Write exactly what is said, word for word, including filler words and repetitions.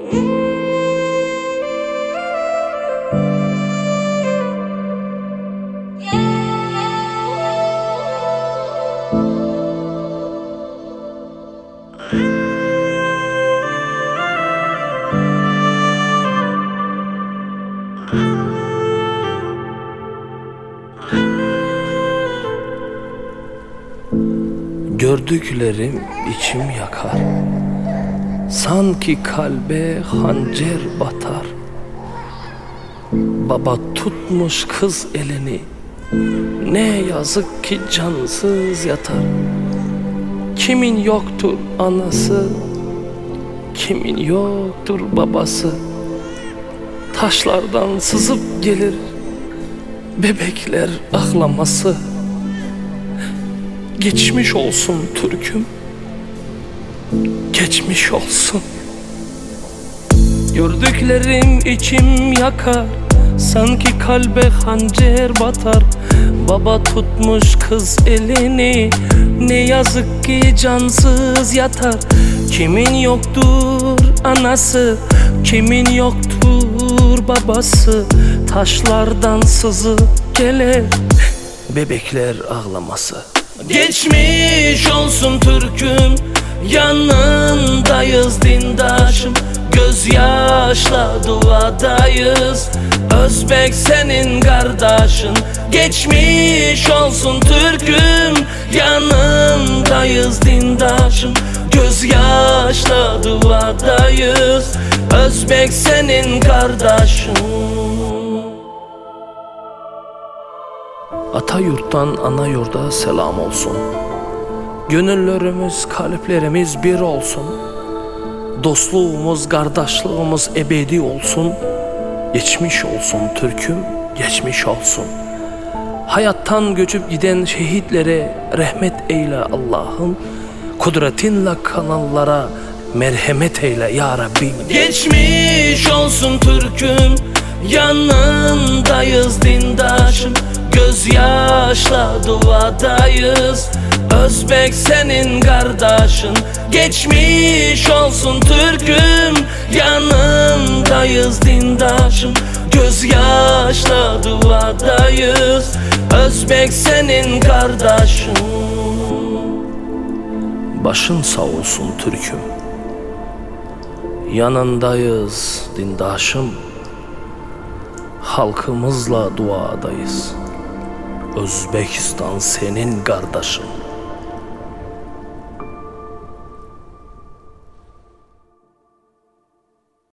Gördüklerim içim yakar, sanki kalbe hançer batar. Baba tutmuş kız elini, ne yazık ki cansız yatar. Kimin yoktur anası, kimin yoktur babası. Taşlardan sızıp gelir bebekler ağlaması. Geçmiş olsun Türk'üm, geçmiş olsun. Gördüklerim içim yakar, sanki kalbe hançer batar. Baba tutmuş kız elini, ne yazık ki cansız yatar. Kimin yoktur anası, kimin yoktur babası. Taşlardan sızıp gelir bebekler ağlaması. Geçmiş olsun Türk'üm, yanındayız dindaşım. Gözyaşla duadayız, Özbek senin kardeşin. Geçmiş olsun Türk'üm, yanındayız dindaşım. Gözyaşla duadayız, Özbek senin kardeşin. Ata yurttan ana yurda selam olsun. Gönüllerimiz, kalplerimiz bir olsun. Dostluğumuz, kardeşliğimiz ebedi olsun. Geçmiş olsun Türk'üm, geçmiş olsun. Hayattan göçüp giden şehitlere rahmet eyle Allah'ım. Kudretinle kanallara merhamet eyle ya Rabbi. Geçmiş olsun Türk'üm, yanındayız dindaşım. Gözyaşla duadayız, Özbek senin kardeşin. Geçmiş olsun Türk'üm, yanındayız dindaşım. Gözyaşla duadayız, Özbek senin kardeşin. Başın sağ olsun Türk'üm, yanındayız dindaşım. Halkımızla duadayız, Özbekistan senin kardeşin.